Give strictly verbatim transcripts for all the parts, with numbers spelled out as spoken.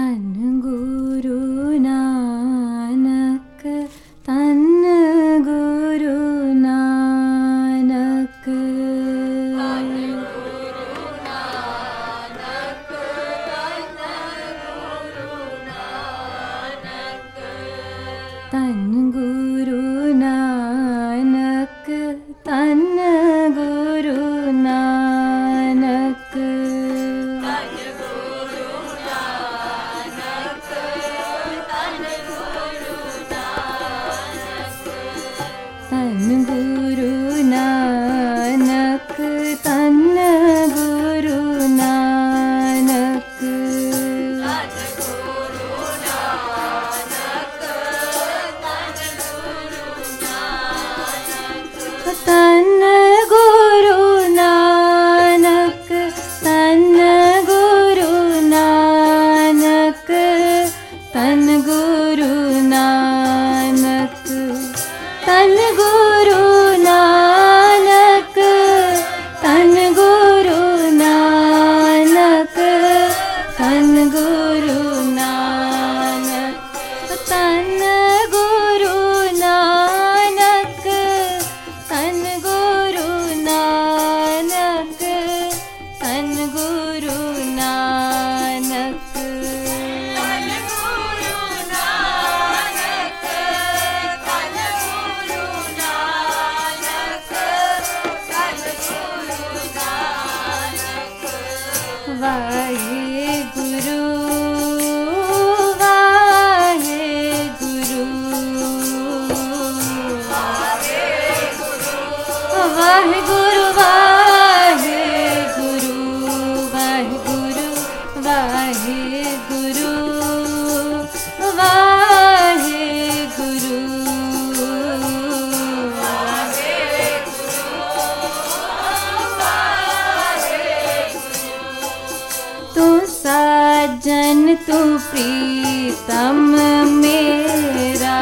धन गुरु नानक, धन गुरु नानक, धन गुरु नानक, धन गुरु नानक, धन गुरु नानक, धन गुरु नानक, धन गुरु नानक, धन गुरु नानक, धन गुरु नानक, धन गुरु नानक, धन गुरु नानक, धन गुरु नानक, धन गुरु नानक, धन गुरु नानक, धन गुरु नानक, धन गुरु नानक, वाहे गुरु वाहे गुरु वाहे गुरु वाहे गुरु वाहे गुरु वाहे गुरु वाहे गुरु वाहे गुरु तू साजन तू प्रीतम मेरा,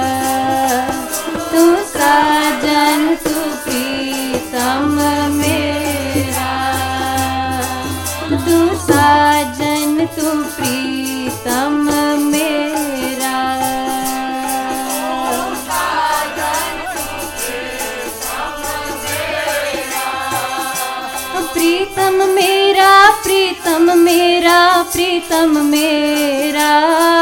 तू साजन तू प्रीतम मेरा, तू साजन तू प्रीतम मेरा, प्रीतम मेरा, प्रीतम मेरा, प्रीतम मेरा,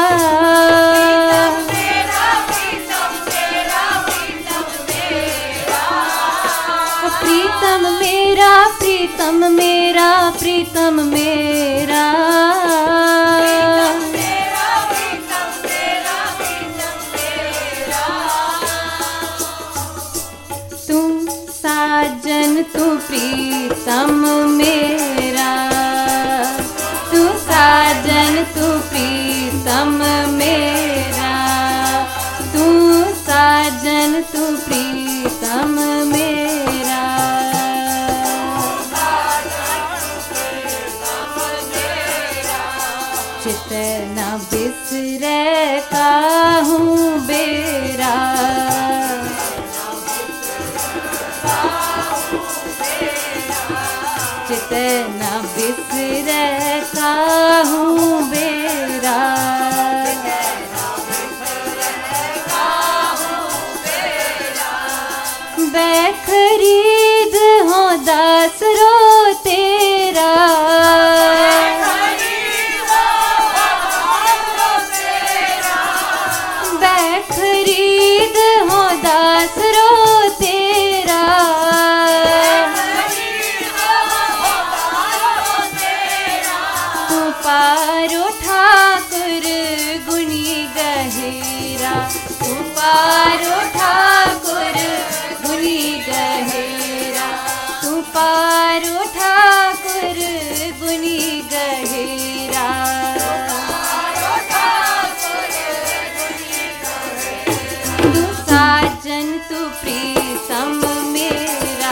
प्रीतम मेरा, प्रीतम मेरा, प्रीतम मेरा, तू साजन तू प्रीतम मेरा, तू साजन तू प्रीतम मेरा, तू साजन तू प्रीतम मेरा, चित न बिसरे काहूँ बेरा, चित न बिसरे काहूँ बेरा, बैखरीद हो दास रो तेरा, बैखरीद हो दास रो तेरा, तू पारो ठाकुर गुणी गहेरा, तू पारो ठाकुर गुणी गहेरा, तू पारो ठाकुर गुणी गहेरा, तू साजन तू प्रीतम मेरा,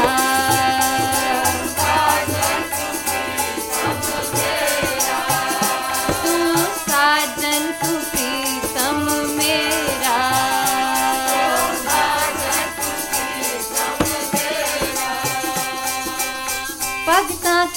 तू साजन तू प्रीतम मेरा, भगता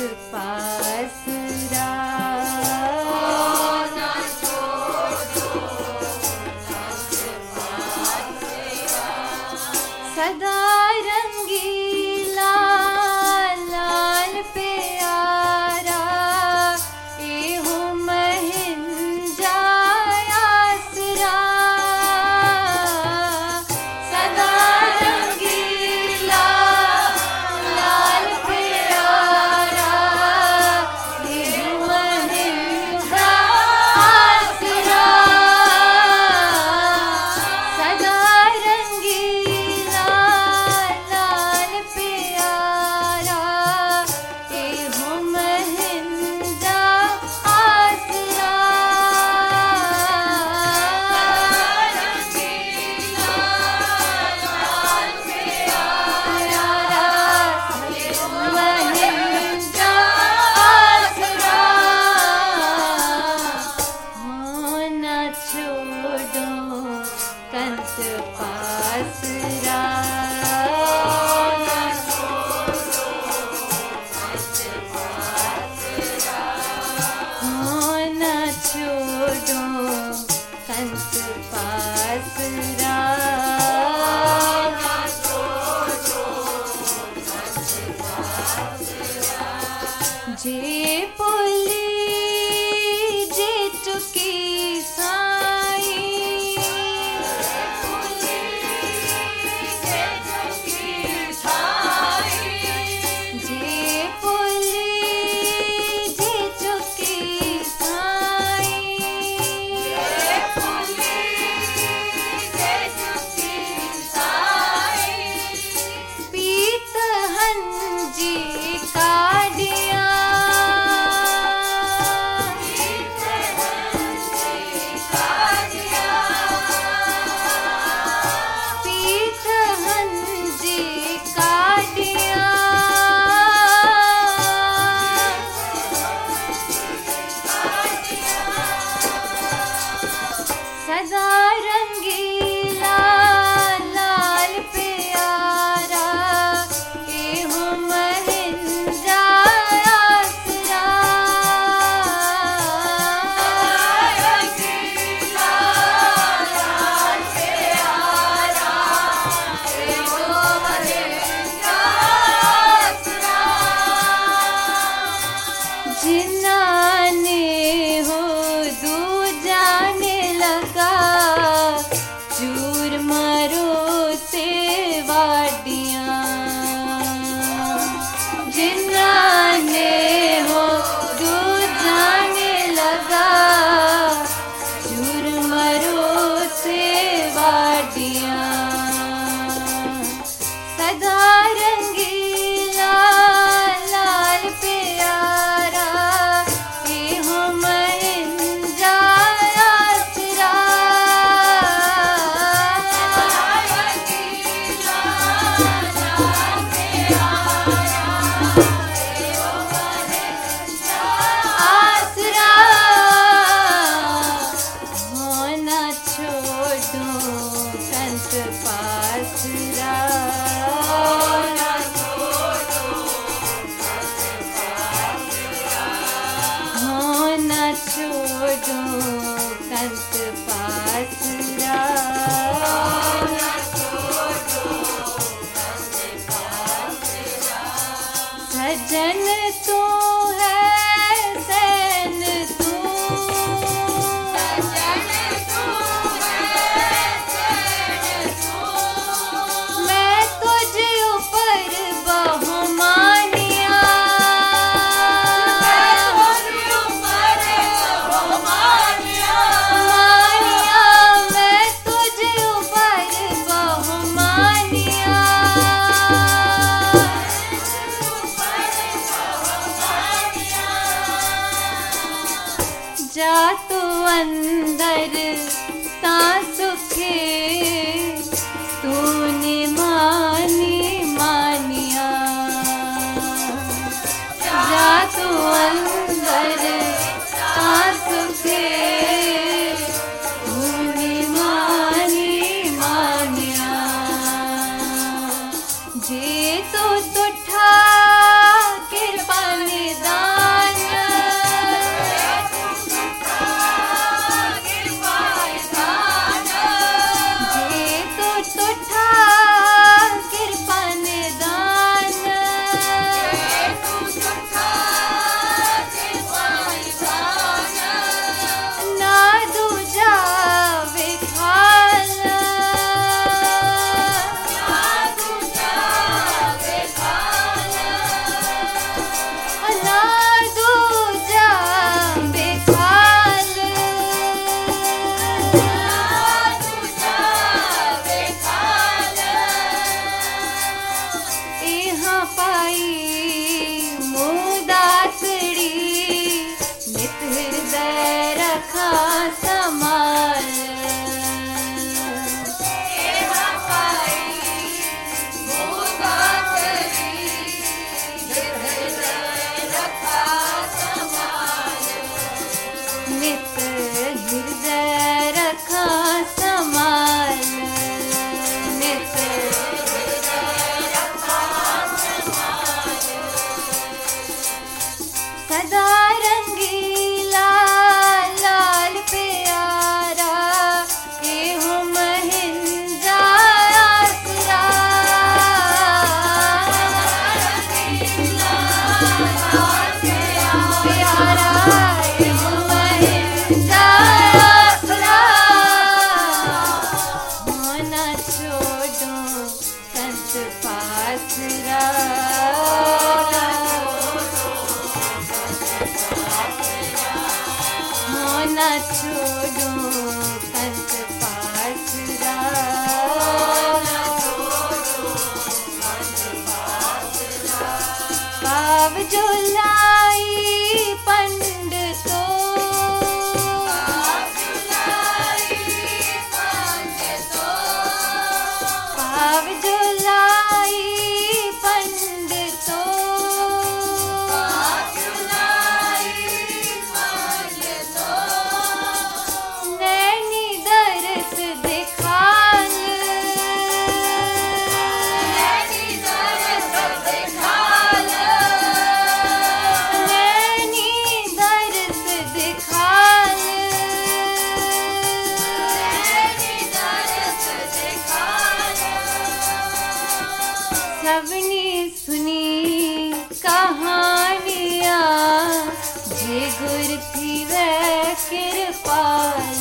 पासरा सदा रंगीला लाल प्यारा एहो महिंजा आसरा सदा रंगीला लाल प्यारा एहो महिंजा आसरा सदा रंगीला लाल प्यारा एहो महिंजा आसरा रंगीला लाल प्यारा एहो महिंजा आसरा होना छोड़ो कंस पासरा होना छोड़ो कंस पासरा जे पुली जे चुकी साई जे पुली जे चुकी साई पीत हंजी काडिया पीत हंजी काडिया सदा रंगीला लाल प्यारा एहो महिंजा आसरा रंगीला लाल प्यारा एहो महिंजा आसरा जिन्नाने हो दू जाने लगा चूर मारो से वाडियां जिन्नाने हो दू जाने लगा चूर मारो से वाडियां सदा रंगीला लाल प्यारा एहो महिंजा आसरा रंगीला लाल प्यारा एहो महिंजा आसरा होना छोड़ो कंस पासरा होना छोड़ो होना छोड़ो कंस पासरा सजन तू है सैन तू सजन तू है सैन तू मैं तुझ ऊपर बहुमानिया मैं तुझ ऊपर बहुमानिया मानिया मैं तुझ ऊपर बहुमानिया जा तू अंदर ता सुखे तूने मानी मानिया जा तू अंदर ता सुखे तूने मानी मानिया जे तो तुठा कृपा निदान कंस पासरा होना छोड़ो कंस पासरा पाव जो लाई पंडितो पाव जो लाई पंडितो नैनी दरस दिखाल नैनी दरस दिखाल नैनी दरस दिखाल नैनी दरस दिखाल सबनी सुनी कहानियाँ जे गुर थी वह कृपाल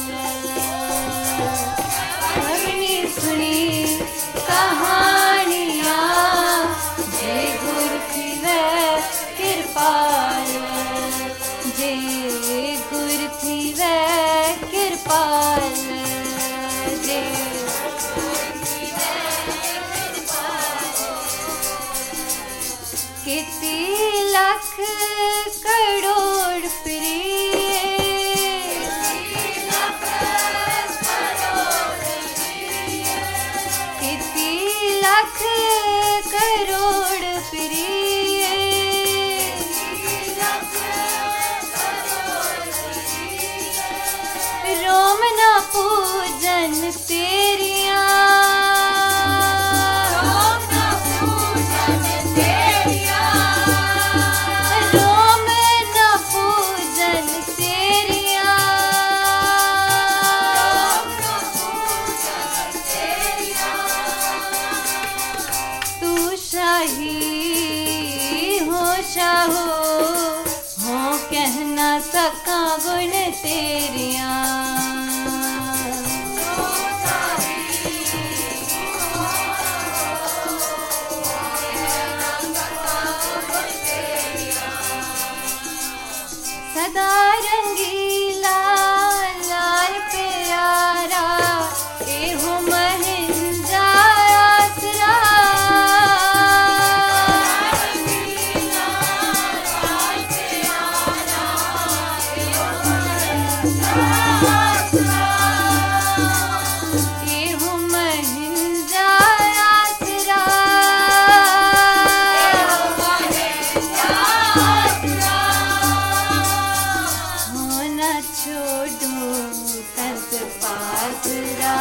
सबनी सुनी कहानियाँ जे गुर थी वह कृपाल जे गुर थी वह कृपाल जे किती लाख करोड़ प्रिय किती लाख करोड़ प्रिय रोम ना पूजन तेरिया रोम ना पूजन तेरिया तू शाही हो शाहो हो कह ना सका गुण तेरिया सदा रंगीला लाल प्यारा एहो महिंजा आसरा एहो महिंजा आसरा होना छोड़ो कंस पासरा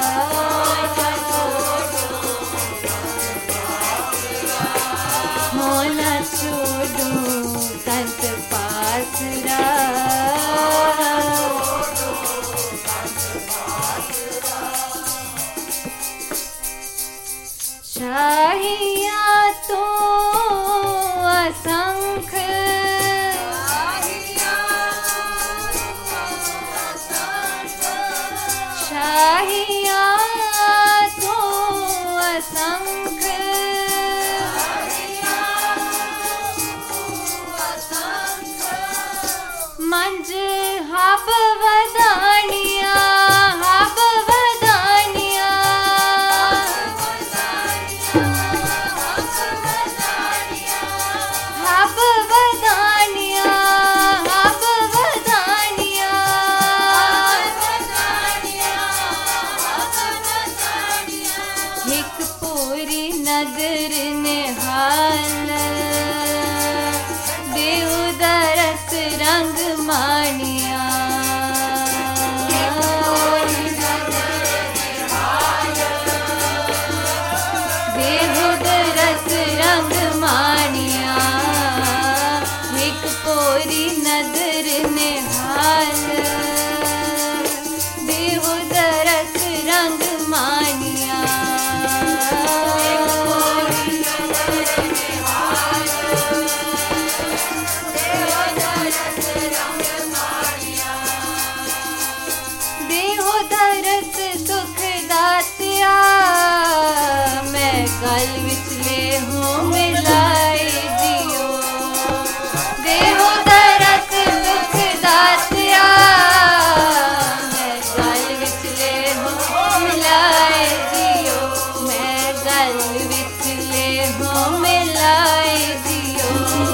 होना छोड़ो कंस पासरा शाहियाँ तो असंख्य शाहियाँ तो असंख्य मंज हब वदानिया हब वदानिया हब वदानिया हब वदानिया एक पूरी नगर निहाल देव दरस रंग मानिया देव दरस रंग मानिया एक पूरी नगर निहाल देव दरस रंग मानिया देहो दरस सुख दातिया मैं गल विचले हो मिलाए जियो देहो दरस दुख दातिया मैं गल विचले हो मिलाए जियो मैं गल विचले हो मिलाए जियो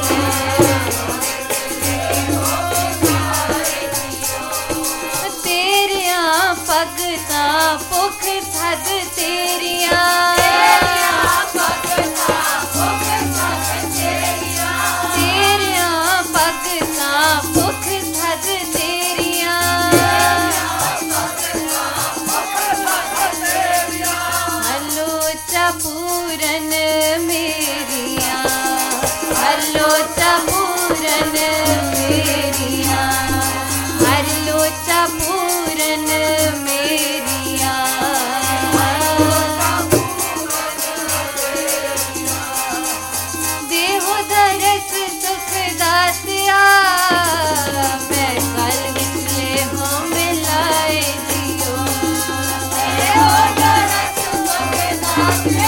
तेरियां भगतां भुख थद तेरियां पूरन मेरिया हर लोचा पूरन मेरिया हर लोचा पूरन मेरिया देहो दरस सुख दातिया मैं कल विचले हो मिलाए जियो देहो दरस सुख दातिया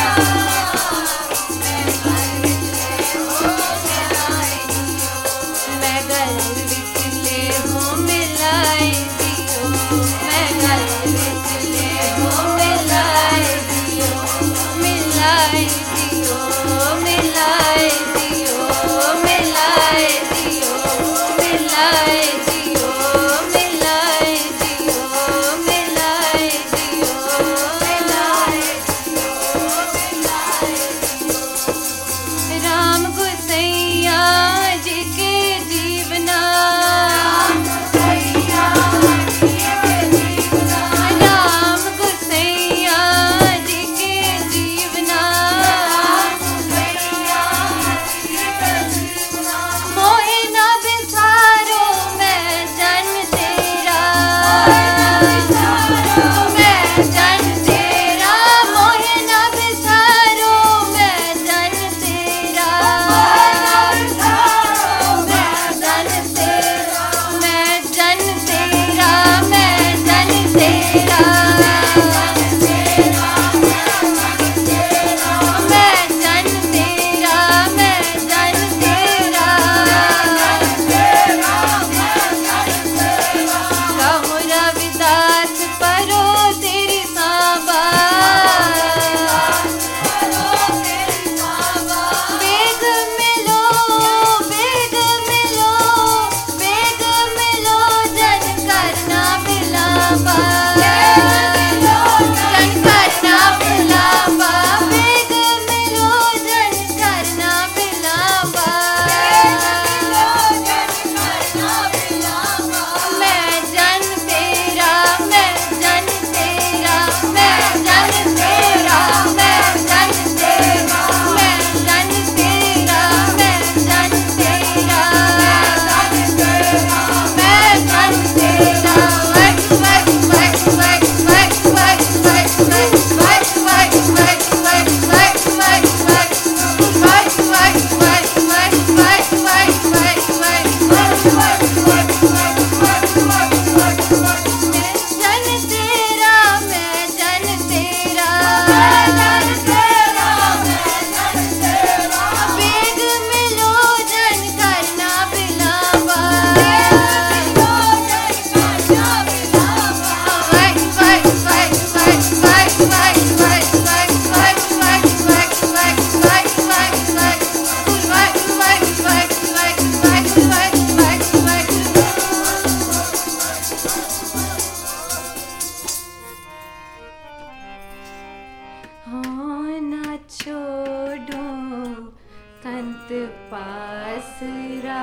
पासरा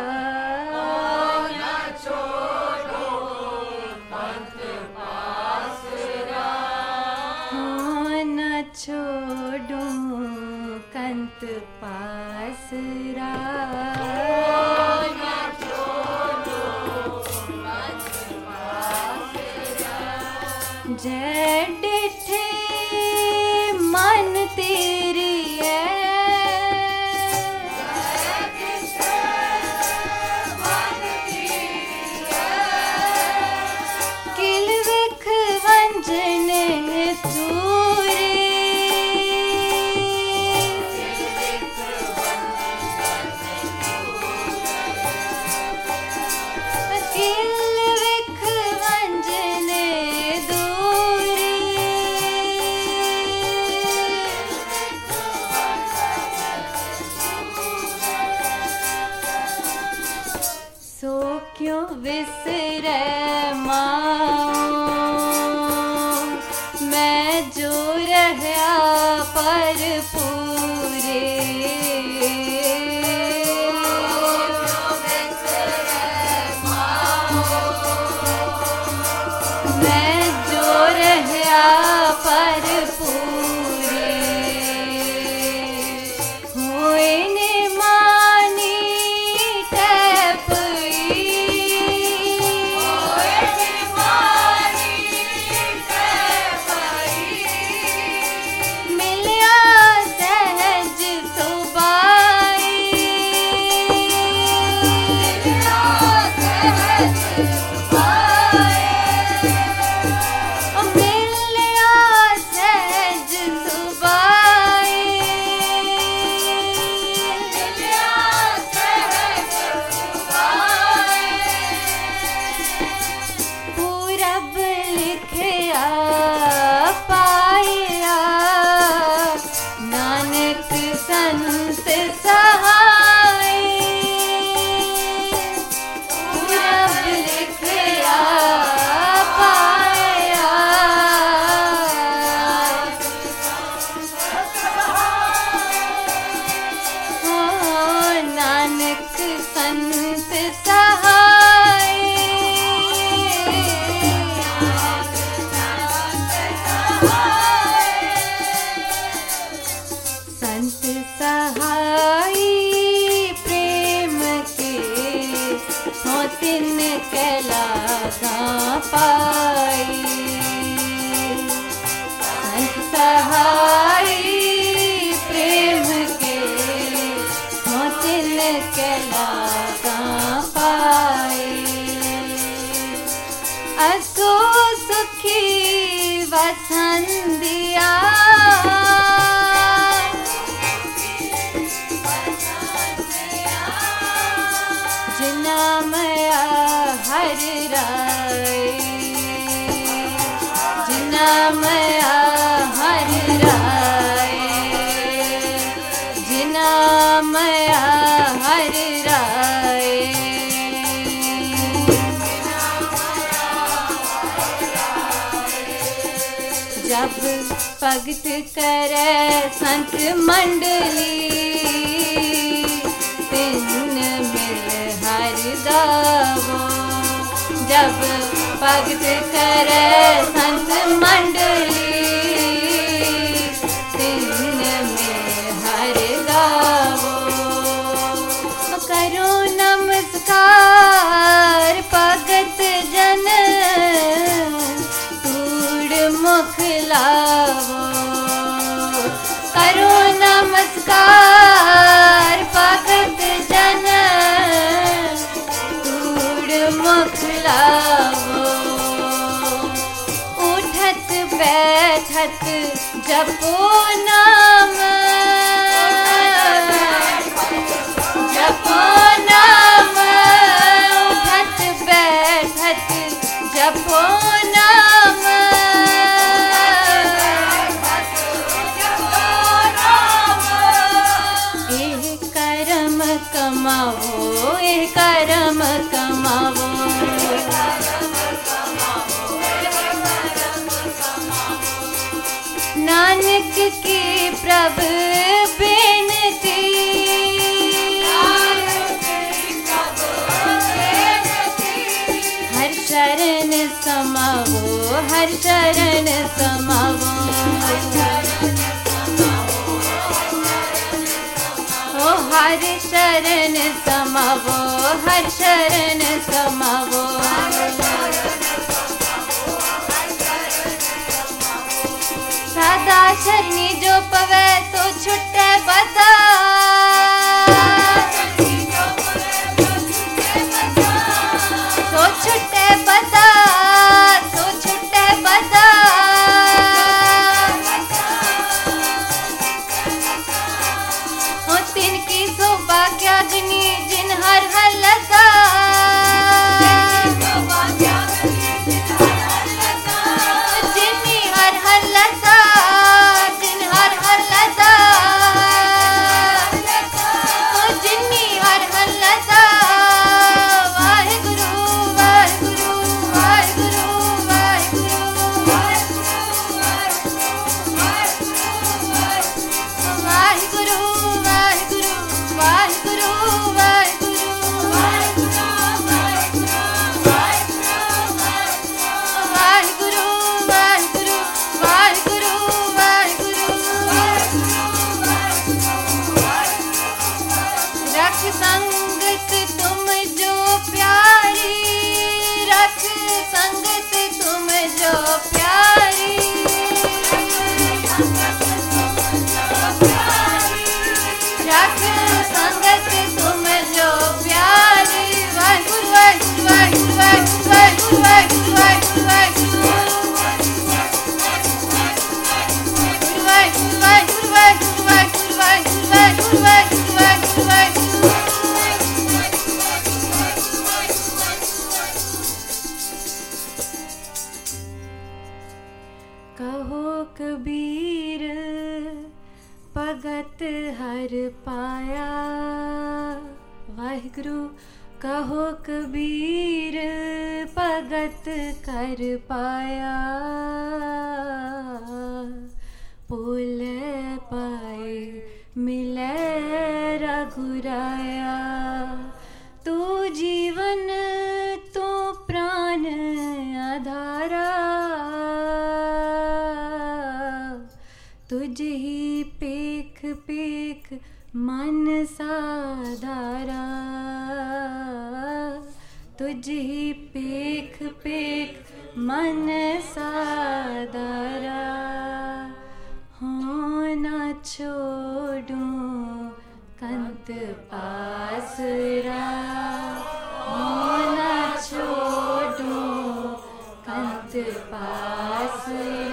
ना छोड़ो पंथ पासरा हाँ ना छोड़ो कंत पासरा ना छोड़ो कंत पासरा जय डिठे मन तेरी है सूरे पर पूरे मैं जो रहया पर पूरे होए ने मानी टैपई होए ने मानी टैपई मिलिया सहज सुबाई मिलिया सहज सुबाई मिलिया सहज सुबाई मिलिया सहज सुबाई पूरब लिखया पाया नानक संत सहाय पूरब लिखया पाया हो नानक संत सहाय संत सहाय प्रेम के हो तिन कैलासा पाई संत सहाय प्रेम के हो तिन कैलासा पाई असो सुखी वसंदिया जिना मया हर राय जिना मया हर राय जिना मया हर राय जब भगत करे संत मंडली तिन मिल हर दावो जब भगत करे संत मंडली तिन मिल हर दावो करो नमस्कार भगत जन तूड़ मुख लावो करो नमस्कार भगत जन तूड़ मुख लावो उठत बैठत जपो नाम जपो नाम उठत बैठत जपो नाम एह कर्म कमावो एह कर्म कमावो नानक की प्रभ बेनती हर शरण समावो हर शरण समावो ओ हर शरण समावो हर शरण समावो सदा शरणी जो पवे तो छुटे बता तो छुटे बता तो छुटे बता ओ तिनकी सौभाग्याग्नि जिन हर हर लता जिन्नी हर हर लता जिन हर हर लता ओ जिन्नी हर हर लता वाहिगुरु वाहिगुरु वाहिगुरु वाहिगुरु वाहिगुरु वाहिगुरु भगत हर पाया। वाहिगुरु कहो कबीर भगत कर पाया। पुल पाए मिले रघुराया। तू जीवन तू प्राण आधारा। तुझ ही पेख पेख मन साधारा। तुझ ही पेख पेख मन साधारा। हो न छोड़ूं कंत पासरा। हो न छोड़ूं कंत पासरा।